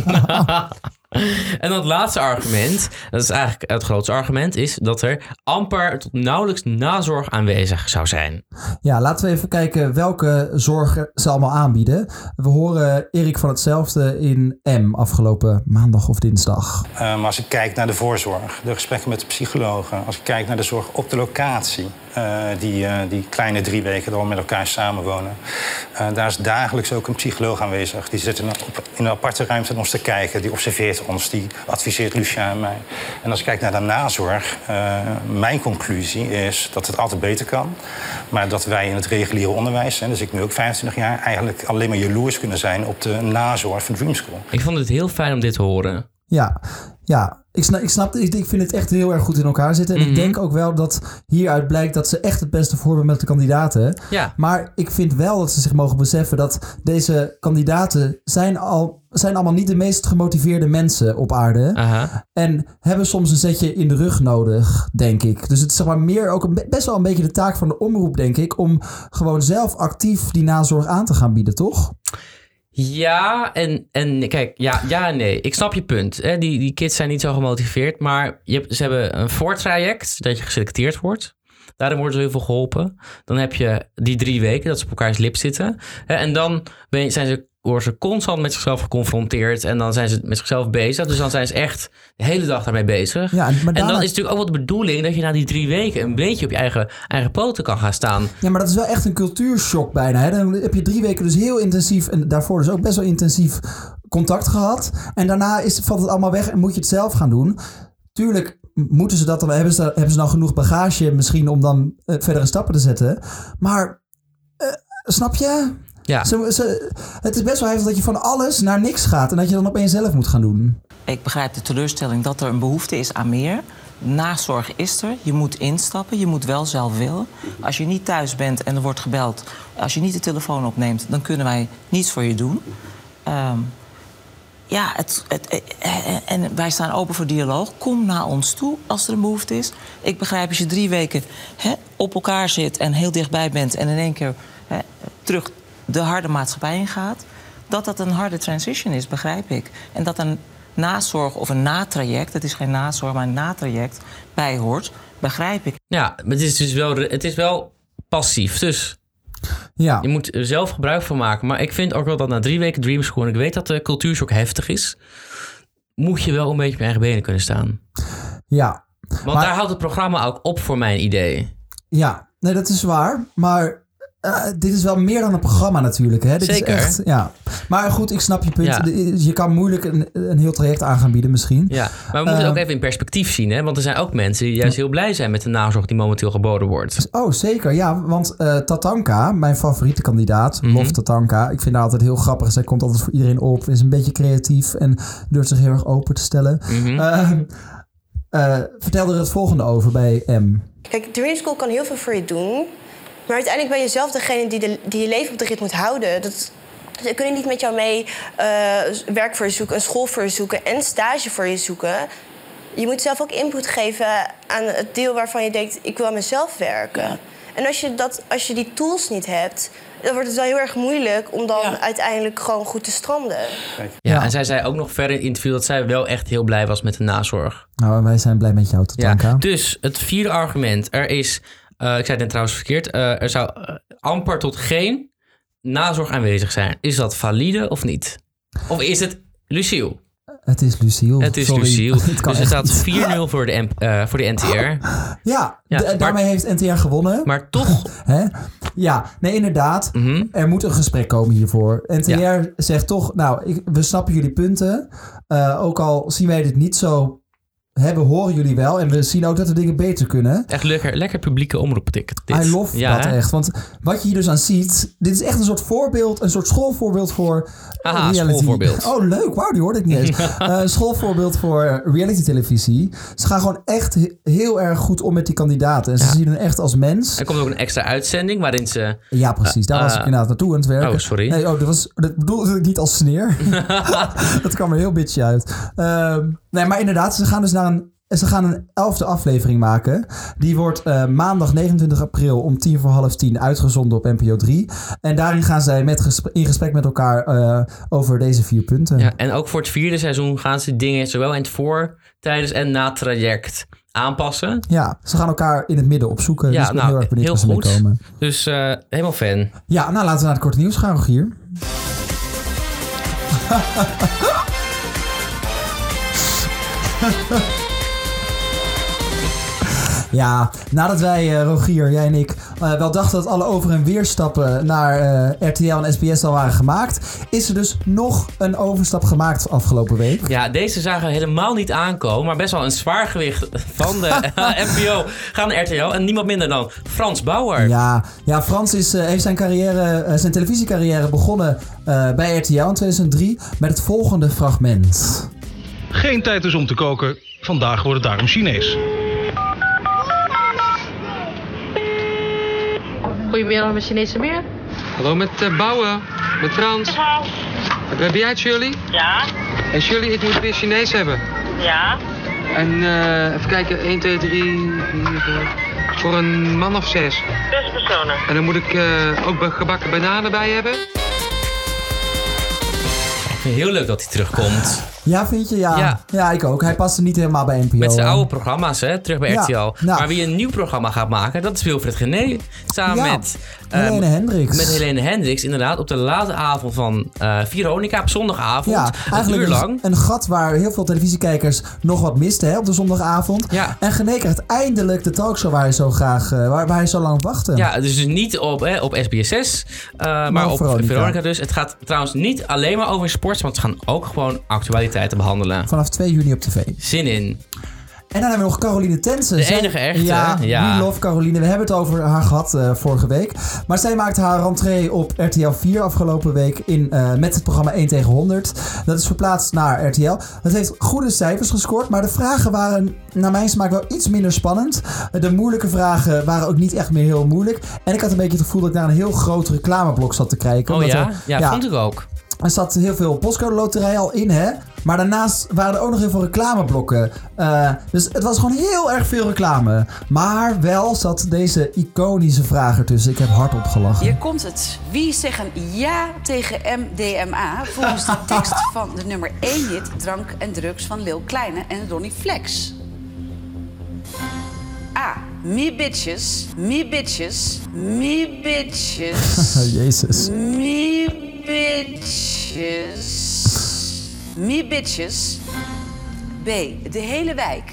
Speaker 1: En dat laatste argument, dat is eigenlijk het grootste argument, is dat er amper tot nauwelijks nazorg aanwezig zou zijn.
Speaker 2: Ja, laten we even kijken welke zorg ze allemaal aanbieden. We horen Erik van Hetzelfde in M afgelopen maandag of dinsdag.
Speaker 13: Maar als ik kijk naar de voorzorg, de gesprekken met de psychologen, als ik kijk naar de zorg op de locatie, die kleine 3 weken dat we met elkaar samenwonen, daar is dagelijks ook een psycholoog aanwezig. Die zit in een aparte ruimte aan ons te kijken, die observeert ons, die adviseert Lucia en mij. En als ik kijk naar de nazorg, mijn conclusie is dat het altijd beter kan. Maar dat wij in het reguliere onderwijs, dus ik nu ook 25 jaar, eigenlijk alleen maar jaloers kunnen zijn op de nazorg van Dream School.
Speaker 1: Ik vond het heel fijn om dit te horen.
Speaker 2: Ja. Ik vind het echt heel erg goed in elkaar zitten. En ik denk ook wel dat hieruit blijkt dat ze echt het beste voor hebben met de kandidaten.
Speaker 1: Ja.
Speaker 2: Maar ik vind wel dat ze zich mogen beseffen dat deze kandidaten zijn allemaal niet de meest gemotiveerde mensen op aarde.
Speaker 1: Aha.
Speaker 2: En hebben soms een zetje in de rug nodig, denk ik. Dus het is meer ook best wel een beetje de taak van de omroep, denk ik, om gewoon zelf actief die nazorg aan te gaan bieden, toch?
Speaker 1: Ja, en kijk, ja en nee. Ik snap je punt. Hè? Die kids zijn niet zo gemotiveerd, maar ze hebben een voortraject dat je geselecteerd wordt. Daarin worden ze heel veel geholpen. Dan heb je die 3 weken dat ze op elkaars lip zitten. En dan worden ze constant met zichzelf geconfronteerd. En dan zijn ze met zichzelf bezig. Dus dan zijn ze echt de hele dag daarmee bezig.
Speaker 2: Ja, maar
Speaker 1: en dan is het natuurlijk ook wel de bedoeling dat je na die 3 weken een beetje op je eigen poten kan gaan staan.
Speaker 2: Ja, maar dat is wel echt een cultuurshock bijna. Hè? Dan heb je 3 weken dus heel intensief en daarvoor dus ook best wel intensief contact gehad. En daarna valt het allemaal weg en moet je het zelf gaan doen. Tuurlijk moeten ze dat dan, hebben ze dan genoeg bagage misschien om dan verdere stappen te zetten. Maar snap je?
Speaker 1: Ja.
Speaker 2: Het is best wel heftig dat je van alles naar niks gaat en dat je dan opeens zelf moet gaan doen.
Speaker 12: Ik begrijp de teleurstelling dat er een behoefte is aan meer. Nazorg is er. Je moet instappen. Je moet wel zelf willen. Als je niet thuis bent en er wordt gebeld, als je niet de telefoon opneemt, dan kunnen wij niets voor je doen. En wij staan open voor dialoog. Kom naar ons toe als er een behoefte is. Ik begrijp als je 3 weken op elkaar zit en heel dichtbij bent en in één keer terug de harde maatschappij ingaat, dat een harde transition is, begrijp ik. En dat een nazorg of een natraject, het is geen nazorg, maar een natraject, bij hoort, begrijp ik.
Speaker 1: Ja, maar het is wel passief, dus
Speaker 2: ja.
Speaker 1: Je moet er zelf gebruik van maken. Maar ik vind ook wel dat na 3 weken Dream School, en ik weet dat de cultuurshock heftig is, moet je wel een beetje op je eigen benen kunnen staan.
Speaker 2: Ja.
Speaker 1: Want daar houdt het programma ook op voor mijn idee.
Speaker 2: Ja, nee, dat is waar. Maar dit is wel meer dan een programma natuurlijk. Hè? Dit
Speaker 1: Zeker.
Speaker 2: Is echt, ja. Maar goed, ik snap je punt.
Speaker 1: Ja.
Speaker 2: Je kan moeilijk een heel traject aan gaan bieden misschien.
Speaker 1: Ja, maar we moeten ook even in perspectief zien. Hè? Want er zijn ook mensen die juist heel blij zijn met de nazorg die momenteel geboden wordt.
Speaker 2: Oh, zeker. Ja, want Tatanka, mijn favoriete kandidaat, Lof Tatanka. Ik vind haar altijd heel grappig. Zij komt altijd voor iedereen op. Is een beetje creatief en durft zich heel erg open te stellen. Vertel er het volgende over bij M.
Speaker 14: Kijk, Dream School kan heel veel voor je doen. Maar uiteindelijk ben je zelf degene die je leven op de rit moet houden. Ze kunnen niet met jou mee werk voor je zoeken, een school voor je zoeken en stage voor je zoeken. Je moet zelf ook input geven aan het deel waarvan je denkt, ik wil aan mezelf werken. Ja. En als je die tools niet hebt, dan wordt het wel heel erg moeilijk om dan uiteindelijk gewoon goed te stranden.
Speaker 1: Ja, en zij zei ook nog verder in het interview dat zij wel echt heel blij was met de nazorg.
Speaker 2: Nou, wij zijn blij met jou, Tatanka.
Speaker 1: Ja, dus het vierde argument. Er is, ik zei het net trouwens verkeerd, er zou amper tot geen nazorg aanwezig zijn. Is dat valide of niet? Of is het Luciel?
Speaker 2: Het is Luciel.
Speaker 1: Het is Luciel. Dus het staat 4-0 voor de NTR.
Speaker 2: Ja, daarmee heeft NTR gewonnen.
Speaker 1: Maar toch...
Speaker 2: Hè? Ja, nee, inderdaad. Er moet een gesprek komen hiervoor. NTR zegt toch, nou, we snappen jullie punten. Ook al zien wij dit niet zo... horen jullie wel. En we zien ook dat de dingen beter kunnen.
Speaker 1: Echt lekker publieke omroep.
Speaker 2: I love dat echt. Want wat je hier dus aan ziet... Dit is echt een soort voorbeeld. Een soort schoolvoorbeeld voor reality.
Speaker 1: Schoolvoorbeeld.
Speaker 2: Oh, leuk. Wauw, die hoorde ik niet eens. Een schoolvoorbeeld voor reality televisie. Ze gaan gewoon echt heel erg goed om met die kandidaten. En ze zien hen echt als mens.
Speaker 1: Er komt ook een extra uitzending waarin ze...
Speaker 2: Ja, precies. Daar was ik inderdaad naartoe aan het werken.
Speaker 1: Oh, sorry.
Speaker 2: Nee, dat bedoelde ik niet als sneer. Dat kwam er heel bitchy uit. Nee, maar inderdaad, ze gaan dus ze gaan een 11e aflevering maken. Die wordt maandag 29 april om 10:45 uitgezonden op NPO 3. En daarin gaan zij in gesprek met elkaar over deze 4 punten.
Speaker 1: Ja, en ook voor het 4e seizoen gaan ze dingen zowel in het voor, tijdens en na traject aanpassen.
Speaker 2: Ja, ze gaan elkaar in het midden opzoeken.
Speaker 1: Ja,
Speaker 2: dus ik ben heel erg benieuwd waar ze mee komen.
Speaker 1: Dus helemaal fan.
Speaker 2: Ja, nou laten we naar het korte nieuws gaan, Rogier. Ja, nadat wij, Rogier, jij en ik, wel dachten dat alle over- en weerstappen naar RTL en SBS al waren gemaakt, is er dus nog een overstap gemaakt afgelopen week.
Speaker 1: Ja, deze zagen we helemaal niet aankomen, maar best wel een zwaargewicht van de NPO gaan naar RTL en niemand minder dan Frans Bauer.
Speaker 2: Ja, Frans heeft zijn televisiecarrière begonnen bij RTL in 2003 met het volgende fragment.
Speaker 15: Geen tijd dus om te koken, vandaag wordt het daarom Chinees.
Speaker 16: Goedemiddag met Chinese meer.
Speaker 17: Hallo, met Bouwen, met Frans. Ben jij het, Shirley?
Speaker 16: Ja.
Speaker 17: En Shirley, ik moet weer Chinees hebben.
Speaker 16: Ja.
Speaker 17: En even kijken, 1, 2, 3, 4, voor een man of 6.
Speaker 16: 6 personen.
Speaker 17: En dan moet ik ook gebakken bananen bij hebben.
Speaker 1: Ik vind het heel leuk dat hij terugkomt.
Speaker 2: Ja, vind je? Ja, ik ook. Hij paste niet helemaal bij NPO.
Speaker 1: Met zijn oude programma's, terug bij RTL.
Speaker 2: Nou.
Speaker 1: Maar wie een nieuw programma gaat maken, dat is Wilfred Gené. Samen met...
Speaker 2: Helene Hendricks.
Speaker 1: Met Helene Hendricks, inderdaad. Op de late avond van Veronica, op zondagavond.
Speaker 2: Ja, eigenlijk
Speaker 1: een uur lang.
Speaker 2: Een gat waar heel veel televisiekijkers nog wat misten op de zondagavond.
Speaker 1: Ja.
Speaker 2: En Gené krijgt eindelijk de talkshow waar hij zo graag, waar hij zo lang op wachtte.
Speaker 1: Ja, dus niet op SBS6, maar op Veronica dus. Het gaat trouwens niet alleen maar over sport, want ze gaan ook gewoon actualiteiten behandelen.
Speaker 2: Vanaf 2 juni op tv.
Speaker 1: Zin in.
Speaker 2: En dan hebben we nog Caroline Tense.
Speaker 1: De enige echte.
Speaker 2: Ja, we love Caroline. We hebben het over haar gehad vorige week. Maar zij maakte haar rentree op RTL 4 afgelopen week met het programma 1 tegen 100. Dat is verplaatst naar RTL. Het heeft goede cijfers gescoord, maar de vragen waren naar mijn smaak wel iets minder spannend. De moeilijke vragen waren ook niet echt meer heel moeilijk. En ik had een beetje het gevoel dat ik naar een heel groot reclameblok zat te kijken.
Speaker 1: Oh ja? Ja, vond ik ook.
Speaker 2: Er zat heel veel postcode loterij al in, hè? Maar daarnaast waren er ook nog heel veel reclameblokken. Dus het was gewoon heel erg veel reclame. Maar wel zat deze iconische vraag ertussen. Ik heb hardop gelachen.
Speaker 18: Hier komt het. Wie zeggen ja tegen MDMA volgens de tekst van de nummer 1 hit Drank en Drugs van Lil Kleine en Ronnie Flex? A. Me bitches, me bitches, me bitches.
Speaker 2: Jezus.
Speaker 18: Me bitches. Me bitches. B. De hele wijk.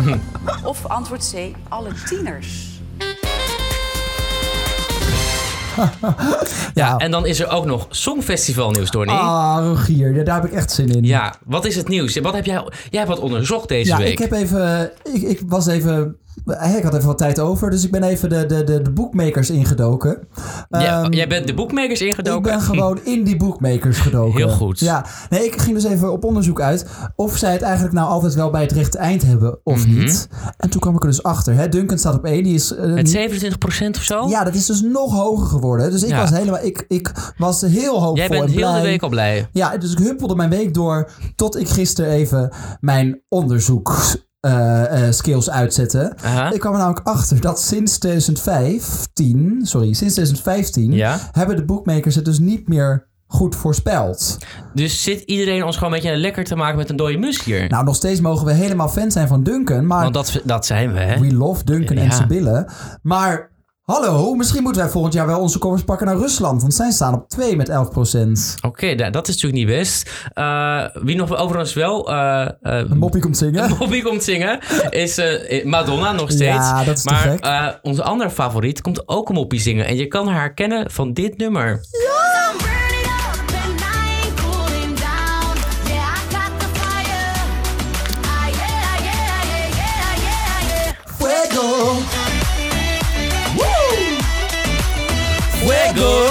Speaker 18: Of antwoord C. Alle tieners.
Speaker 1: Ja, en dan is er ook nog Songfestival nieuws, Donnie.
Speaker 2: Rogier, daar heb ik echt zin in.
Speaker 1: Ja, wat is het nieuws? Wat heb jij hebt wat onderzocht deze week.
Speaker 2: Ik heb even... Ik was even... Ik had even wat tijd over, dus ik ben even de bookmakers ingedoken.
Speaker 1: Jij bent de bookmakers ingedoken?
Speaker 2: Ik ben gewoon in die bookmakers gedoken.
Speaker 1: Heel goed.
Speaker 2: Ja, nee, ik ging dus even op onderzoek uit of zij het eigenlijk nou altijd wel bij het rechte eind hebben of niet. En toen kwam ik er dus achter. Hè? Duncan staat op 1, die is...
Speaker 1: Met 27% of zo?
Speaker 2: Ja, dat is dus nog hoger geworden. Dus ik was helemaal... Ik was heel hoopvol.
Speaker 1: Jij bent heel de week al blij.
Speaker 2: Ja, dus ik huppelde mijn week door tot ik gisteren even mijn onderzoek... skills uitzetten. Ik kwam er namelijk achter dat sinds 2015 hebben de bookmakers het dus niet meer goed voorspeld.
Speaker 1: Dus zit iedereen ons gewoon een beetje lekker te maken met een dode mus hier?
Speaker 2: Nou, nog steeds mogen we helemaal fan zijn van Duncan, maar...
Speaker 1: Want dat zijn we, hè?
Speaker 2: We love Duncan en Sibylle. Maar... Hallo, misschien moeten wij volgend jaar wel onze koffers pakken naar Rusland. Want zij staan op 2 met 11%.
Speaker 1: Oké, dat is natuurlijk niet best. Wie nog overigens wel...
Speaker 2: een moppie komt zingen. Is Madonna nog steeds. Ja, dat is te gek.
Speaker 1: Maar onze andere favoriet komt ook een moppie zingen. En je kan haar herkennen van dit nummer.
Speaker 2: Fuego.
Speaker 1: Fuego.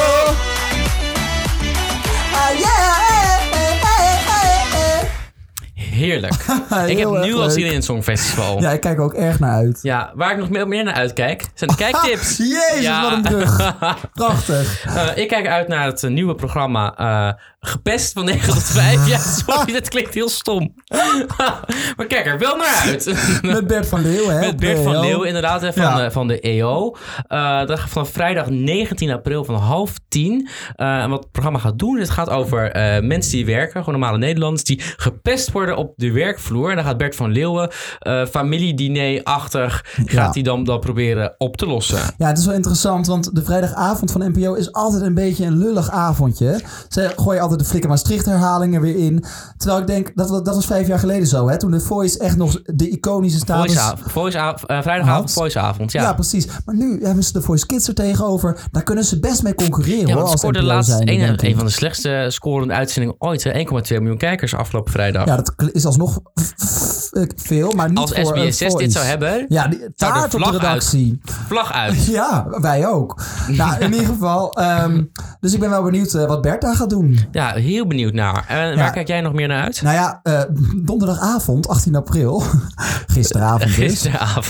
Speaker 1: Heerlijk. Ik heb nu al zin in het Songfestival.
Speaker 2: Ja, ik kijk er ook erg naar uit.
Speaker 1: Ja, waar ik nog meer naar uitkijk, zijn de kijktips.
Speaker 2: Jezus, wat een brug. Prachtig.
Speaker 1: Ik kijk uit naar het nieuwe programma Gepest van 9 tot 5. Ja, sorry, dat klinkt heel stom. Maar kijk er wel naar uit.
Speaker 2: Met Bert van Leeuw, hè?
Speaker 1: Met Bert van Leeuw, inderdaad, hè, van de EO. Dat gaat van vrijdag 19 april van 9:30. En wat het programma gaat doen, het gaat over mensen die werken, gewoon normale Nederlanders, die gepest worden op de werkvloer. En dan gaat Bert van Leeuwen familiediner-achtig, gaat hij dan proberen op te lossen.
Speaker 2: Ja, het is wel interessant, want de vrijdagavond van NPO is altijd een beetje een lullig avondje. Ze gooien altijd de Flikker Maastricht herhalingen weer in. Terwijl ik denk, dat was 5 jaar geleden zo, hè? Toen de Voice echt nog de iconische status...
Speaker 1: Vrijdagavond, Voiceavond, ja.
Speaker 2: Ja, precies. Maar nu hebben ze de Voice Kids er tegenover. Daar kunnen ze best mee concurreren, hoor. Als
Speaker 1: scoorde laatst een van de slechtste scorende uitzendingen ooit. 1,2 miljoen kijkers afgelopen vrijdag.
Speaker 2: Ja, dat is alsnog veel, maar niet
Speaker 1: als
Speaker 2: voor
Speaker 1: SBS6
Speaker 2: Voice.
Speaker 1: dit zou hebben,
Speaker 2: ja, taart op de redactie.
Speaker 1: Vlag uit.
Speaker 2: Ja, wij ook. Nou, in ieder geval. Dus ik ben wel benieuwd wat Bert daar gaat doen.
Speaker 1: Ja, heel benieuwd naar. Waar kijk jij nog meer naar uit?
Speaker 2: Nou ja, donderdagavond, 18 april. Gisteravond dus.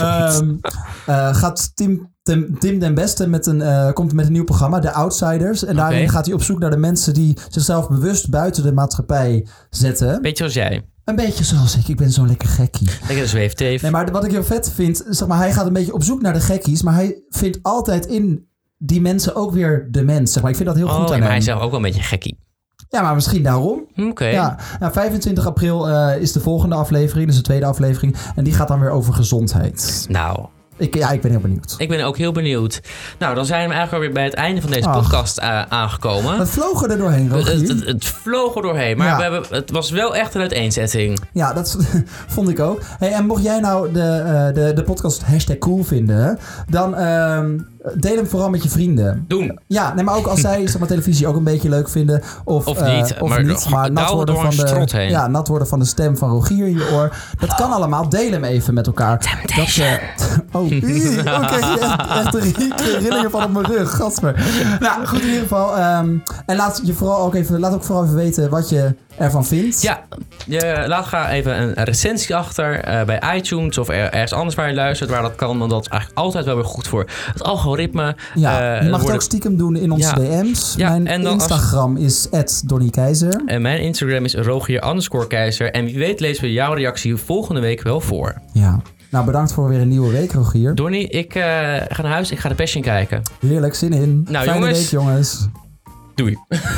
Speaker 2: Gaat Tim den Beste komt met een nieuw programma, The Outsiders. En daarin gaat hij op zoek naar de mensen die zichzelf bewust buiten de maatschappij zetten.
Speaker 1: Beetje zoals jij.
Speaker 2: Een beetje zoals ik. Ik ben zo'n lekker gekkie.
Speaker 1: Lekker zweefteef.
Speaker 2: Nee, maar wat ik heel vet vind, zeg maar, hij gaat een beetje op zoek naar de gekkies, maar hij vindt altijd in die mensen ook weer de mens. Zeg maar. Ik vind dat heel goed aan hem.
Speaker 1: Maar hij is zelf ook wel een beetje gekkie.
Speaker 2: Ja, maar misschien daarom.
Speaker 1: Oké.
Speaker 2: Ja, nou, 25 april is de volgende aflevering, dus de tweede aflevering. En die gaat dan weer over gezondheid.
Speaker 1: Nou...
Speaker 2: Ik ben heel benieuwd.
Speaker 1: Ik ben ook heel benieuwd. Nou, dan zijn we eigenlijk alweer bij het einde van deze podcast aangekomen.
Speaker 2: Het vloog er doorheen, Rogier.
Speaker 1: Het vloog er doorheen. Maar het was wel echt een uiteenzetting.
Speaker 2: Ja, dat vond ik ook. Hey, en mocht jij nou de podcast #cool vinden, dan deel hem vooral met je vrienden.
Speaker 1: Doen.
Speaker 2: Ja, nee, maar ook als zij zeg maar, televisie ook een beetje leuk vinden. Of niet. Maar nat worden van de stem van Rogier in je oor. Dat kan allemaal. Deel hem even met elkaar. Oké, echt rillingen van op mijn rug. Gadver. Nou, goed in ieder geval. En laat ook vooral even weten wat je ervan vindt.
Speaker 1: Ja, laat ga even een recensie achter bij iTunes of ergens anders waar je luistert, waar dat kan. Want dat is eigenlijk altijd wel weer goed voor het algoritme.
Speaker 2: Ja, je mag het ook stiekem doen in onze DM's. Ja, mijn Instagram is @DonnieKeizer.
Speaker 1: En mijn Instagram is Rogier_Keizer. En wie weet lezen we jouw reactie volgende week wel voor.
Speaker 2: Ja. Nou, bedankt voor weer een nieuwe week, Rogier.
Speaker 1: Donnie, ik ga naar huis. Ik ga de Passion kijken.
Speaker 2: Heerlijk, zin in.
Speaker 1: Nou,
Speaker 2: fijne week, jongens.
Speaker 1: Doei.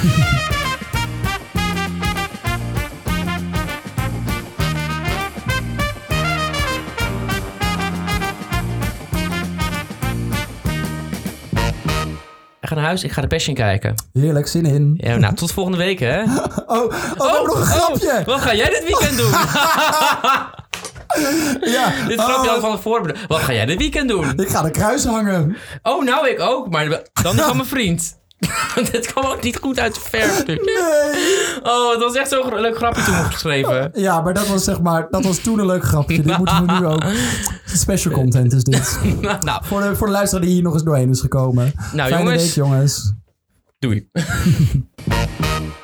Speaker 1: Ik ga naar huis, ik ga de Passion kijken.
Speaker 2: Heerlijk, zin in.
Speaker 1: Ja, nou, tot volgende week, hè?
Speaker 2: We hebben nog een grapje.
Speaker 1: Wat ga jij dit weekend doen? Dit grapje had ik van tevoren bedacht. Wat ga jij dit weekend doen?
Speaker 2: Ik ga de kruis hangen.
Speaker 1: Oh, nou ik ook. Maar dan niet van mijn vriend. Dit kwam ook niet goed uit de verf. Nee. Oh, het was echt zo'n leuk grapje toen geschreven.
Speaker 2: Ja, maar dat was toen een leuk grapje. Dit moeten we nu ook. Special content is dit.
Speaker 1: Nou.
Speaker 2: Voor de luisteraar die hier nog eens doorheen is gekomen.
Speaker 1: Nou,
Speaker 2: Fijne week, jongens.
Speaker 1: Doei.